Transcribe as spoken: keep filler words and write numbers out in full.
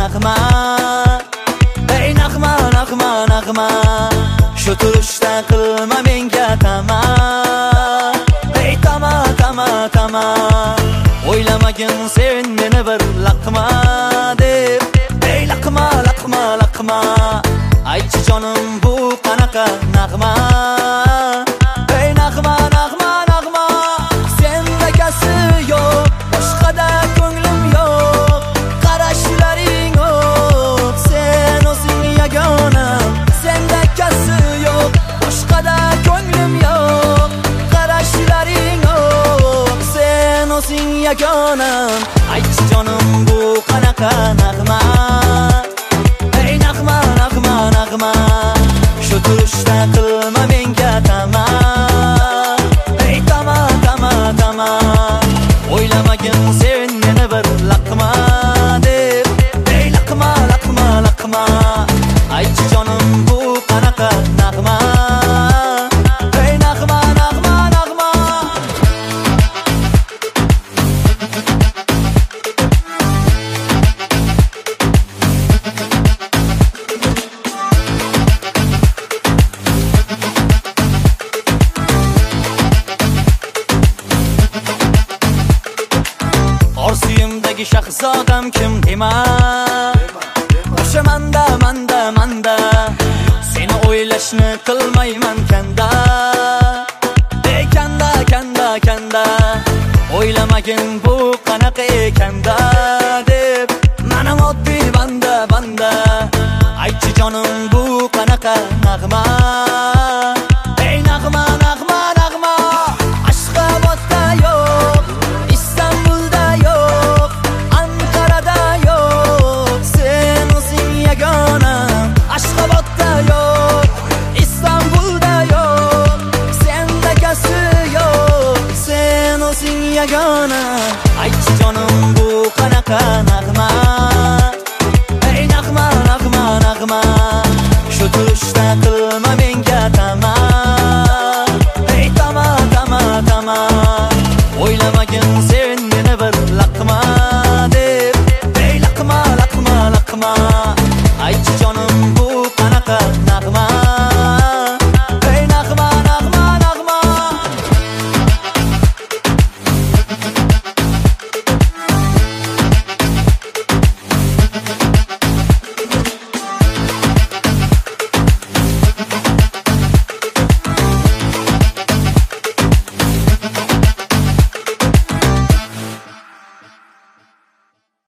nag'ma. Ey nag'ma, nag'ma, nag'ma, shu turishda qilma menga tama. Ey tama, tama, tama, o'ylamagin sen meni bir laqma deb. Ey laqma, laqma, laqma, aytchi jonim bu qanaqa nag'ma. Ey nag'ma, nag'ma, nag'ma, senda kasi yo'q, boshqada ko'nglim yo'q, qarashlaring yo'q, sen o'zing yagona. Senda kasi yo'q, boshqada ko'nglim yo'q, qarashlaring yo'q, sen o'zing yagona. Aytchi jonim bu qanaqa nag'ma. Ey nag'ma, nag'ma, nag'ma, shu turishda qilma menga tama. Ey tama, tama, tama, o'ylamagin sen meni bir laqma deb. Ey laqma, laqma, laqma, aytchi jonim bu qanaqa nag'ma. Ey nag'ma, nag'ma, nag'ma. Orzuyimdagi shahzodam kim dema, o'sha manda, manda, manda, seni o'ylashni qilmayman kanda. Ey kanda, kanda, kanda, o'ylamagin bu qanaqa ekanda deb. Mening oddiy banda, banda, aytchi jonim bu qanaqa nag'ma. Ey nag'ma, nag'ma, nag'ma, Ashxobodda yo'q, Istanbulda yo'q, Anqarada yo'q, sen o'zing yagona. Ashxobodda yo'q, Istanbulda yo'q, senda kasi yo'q, sen o'zing yagona. Aytchi jonim bu qanaqa nag'ma. Ey nag'ma, nag'ma, nag'ma, shu turishda qilma menga tama. Ey tama, tama, tama, o'ylamagin sen meni bir laqma deb. Ey laqma, laqma, laqma, aytchi jonim bu qanaqa nag'ma.